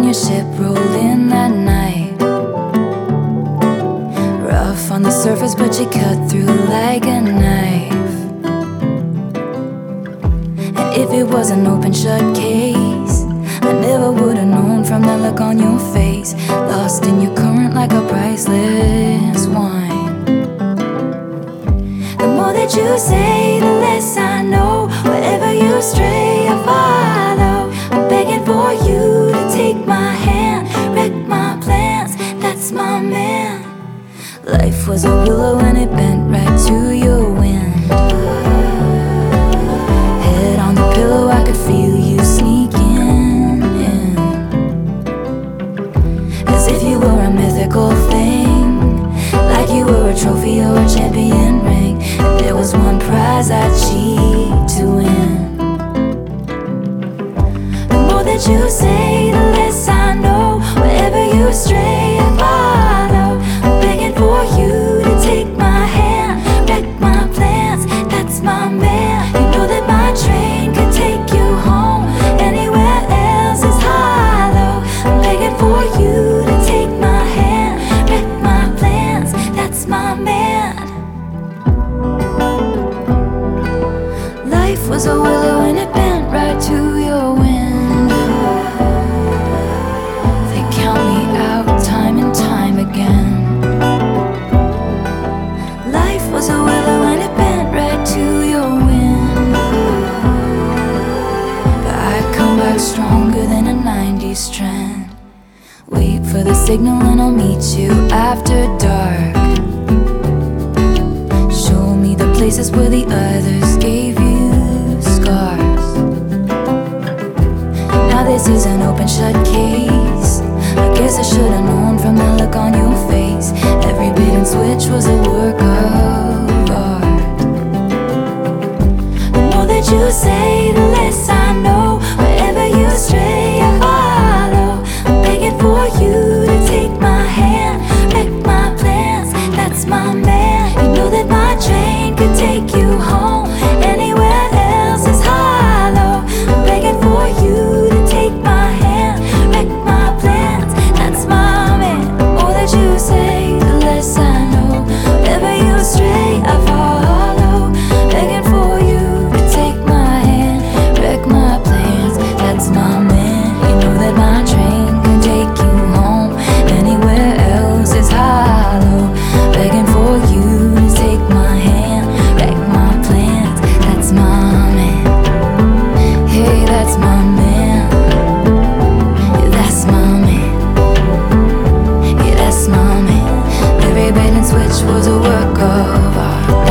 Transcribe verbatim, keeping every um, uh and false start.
your ship rolled in that night. Rough on the surface, but you cut through like a knife. And if it was an open shut case, I never would've known from the look on your face. Lost in your current like a priceless wine. The more that you say, the less I know. Wherever you stray, I follow. I'm begging for you to take my hand, wreck my plans, that's my man. Life was a willow and it bent right to your wind. Head on the pillow, I could feel you sneaking in, as if you were a mythical thing, like you were a trophy or a champion ring. And there was one prize I'd cheat to win. The more that you say, the less I know. Wherever you stray, I follow. I'm begging for you to take my hand, wreck my plans, that's my man. You know that my train could take you home, anywhere else is hollow. I'm begging for you to take my hand, wreck my plans, that's my man. Life was a willow and it bent right to your wind. They count me out time and time again. Life was a willow and it bent right to your wind. But I come back stronger than a nineties trend. Wait for the signal and I'll meet you after dark. Show me the places where the others gave you scars. Now this is an open shut case. I guess I should've known from the look on your face. Every bait and switch was a work of art. The more that you say, the less I know. Wherever you stray, I follow. I'm begging for you to take my hand, wreck my plans, that's my man. You know that my train could take you home, anywhere else is hollow. I'm begging for you to take my hand, wreck my plans, that's my man. The more that you say, the less I know. Wherever you stray, I follow. Begging for you to take my hand, wreck my plans, that's my man. You know that my train can take you home, anywhere else is hollow. Begging for you to take my hand, wreck my plans, that's my man. Hey, that's my man. Yeah, that's my man. Yeah, that's my man. Every bait and switch was a work of art.